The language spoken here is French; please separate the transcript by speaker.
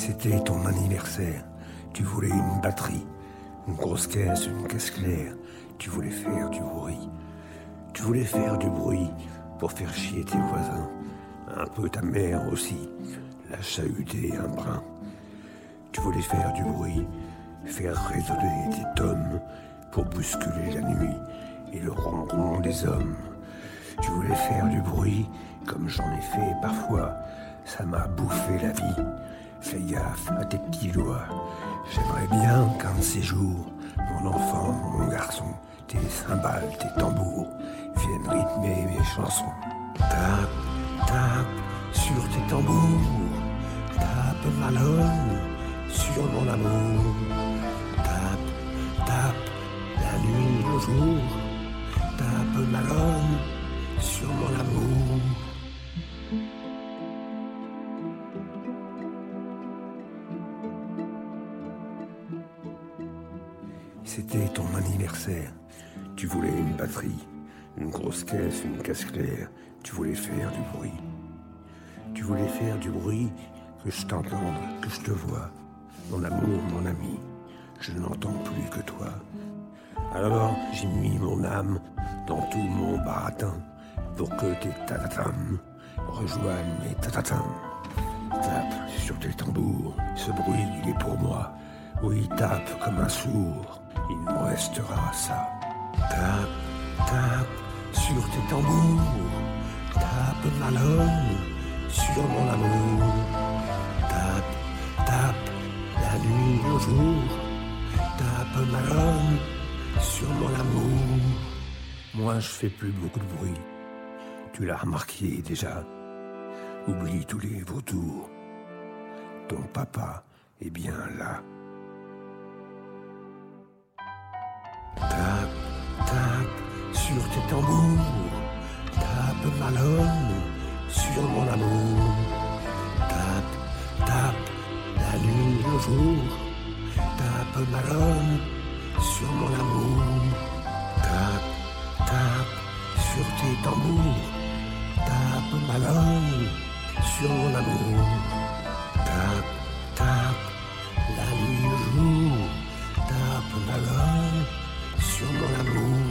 Speaker 1: C'était ton anniversaire. Tu voulais une batterie, une grosse caisse, une caisse claire. Tu voulais faire du bruit. Tu voulais faire du bruit pour faire chier tes voisins. Un peu ta mère aussi, la chahuter un brin. Tu voulais faire du bruit, faire résonner tes tomes pour bousculer la nuit et le ronron des hommes. Tu voulais faire du bruit comme j'en ai fait parfois. Ça m'a bouffé la vie. Fais gaffe à tes petits doigts. J'aimerais bien qu'un de ces jours, mon enfant, mon garçon, tes cymbales, tes tambours viennent rythmer mes chansons. Tape, tape sur tes tambours. Tape malone sur mon amour. Tape, tape la nuit, le jour. Tape malone sur mon amour. C'était ton anniversaire. Tu voulais une batterie, une grosse caisse, une caisse claire. Tu voulais faire du bruit. Tu voulais faire du bruit, que je t'entende, que je te vois. Mon amour, mon ami, je n'entends plus que toi. Alors j'ai mis mon âme dans tout mon baratin pour que tes tatatam rejoignent mes tatatam. Tape sur tes tambours, ce bruit il est pour moi. Oui, tape comme un sourd, il nous restera ça. Tape, tape sur tes tambours. Tape malone sur mon amour. Tape, tape la nuit, le jour. Tape malone sur mon amour. Moi je fais plus beaucoup de bruit. Tu l'as remarqué déjà. Oublie tous les vautours. Ton papa est bien là. Tape, tape sur tes tambours. Tape malone sur mon amour. Tape, tape la nuit, le jour. Tape malone sur mon amour. Tape, tape sur tes tambours. Tape malone sur mon amour. Tape, tape la nuit, le jour. Tape malone sur mon amour.